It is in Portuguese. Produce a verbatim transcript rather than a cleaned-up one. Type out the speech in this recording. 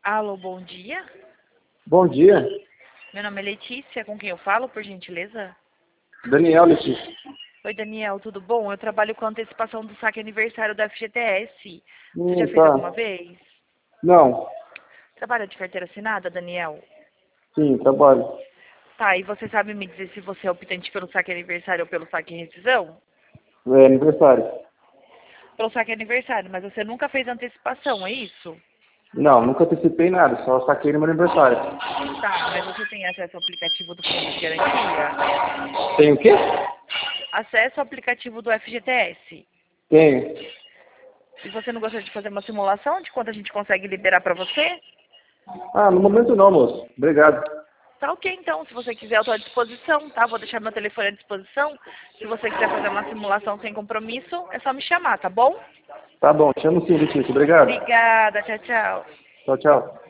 Alô, bom dia. Bom dia. Meu nome é Letícia, com quem eu falo, por gentileza? Daniel Letícia. Oi, Daniel, tudo bom? Eu trabalho com antecipação do saque aniversário da F G T S. Você já Hum, fez tá. alguma vez? Não. Trabalha de carteira assinada, Daniel? Sim, trabalho. Tá, e você sabe me dizer se você é optante pelo saque aniversário ou pelo saque em rescisão? É aniversário. Pelo saque aniversário, mas você nunca fez antecipação, é isso? Não, nunca antecipei nada, só saquei no meu aniversário. Tá, mas você tem acesso ao aplicativo do Fundo de Garantia? Tem o quê? Acesso ao aplicativo do F G T S. Tenho. E você não gostaria de fazer uma simulação de quanto a gente consegue liberar para você? Ah, no momento não, moço. Obrigado. Tá ok, então. Se você quiser, eu estou à disposição, tá? Vou deixar meu telefone à disposição. Se você quiser fazer uma simulação sem compromisso, é só me chamar, tá bom? Tá bom, chamo sim, Letícia. Obrigado. Obrigada. Tchau, tchau. Tchau, tchau.